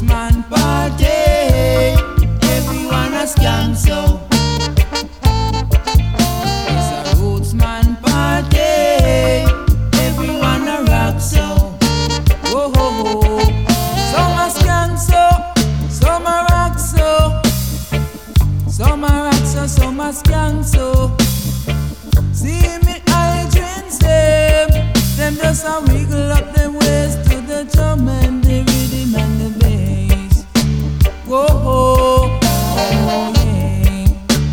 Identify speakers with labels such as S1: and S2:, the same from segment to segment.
S1: man party. Everyone a skank so. It's a roots man party. Everyone a rock so. Whoa ho ho. Some a skank so, some a rock so. Some a rock so, some a skank so. See me hydrants them just a wiggle up them waist to the drum and the rhythm and the bass. Whoa, oh, oh yeah.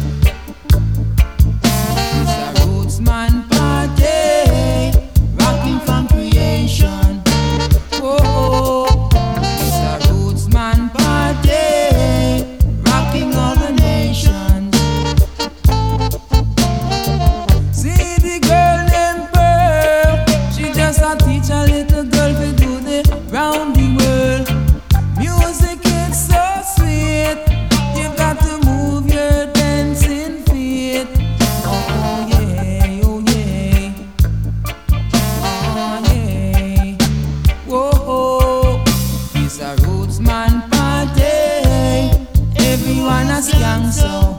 S1: It's a roots man party, rocking from creation. Whoa, oh, it's a roots man party, rocking all the nations. See the girl named Pearl, she just a teach a little girl to do the round the world. Music is so sweet, you got to move your dancing feet. Oh yeah, oh yeah, oh yeah. Whoa, it's a roots man party, everyone a skank so.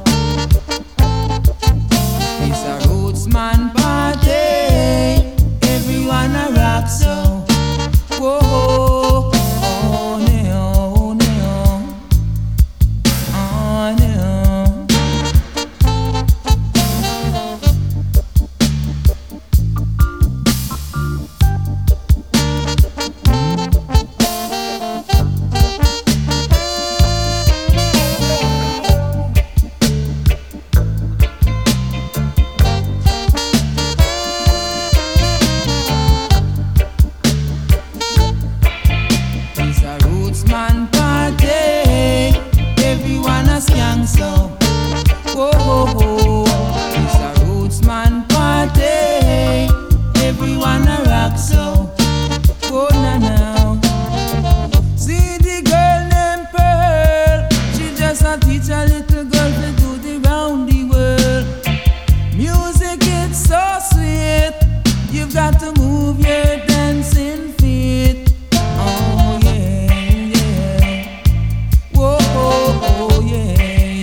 S1: It's a roots man party, everyone a rock so. Whoa, oh no, oh no, oh no. It's a roots man party, everyone a skank so. Whoa, it's a roots man party, everyone a rock so. Oh na na. See the girl named Pearl, she just a teach a little girl to do the round the world. Music is so sweet, you've got to move your dancing feet. Oh yeah, yeah. Whoa, oh yeah.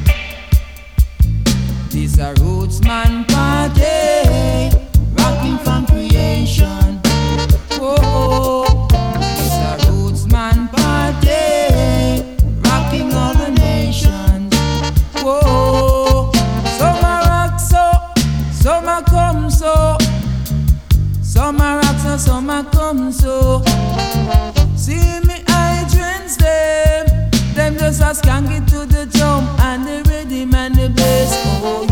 S1: This a roots man party, rocking from creation. Whoa, this a roots man party, rocking all the nations. Whoa, some a rock so, some a come so. Some a rock so, some a come so. See me hydrants them just a skank it to the drum and the rhythm and the bass. Oh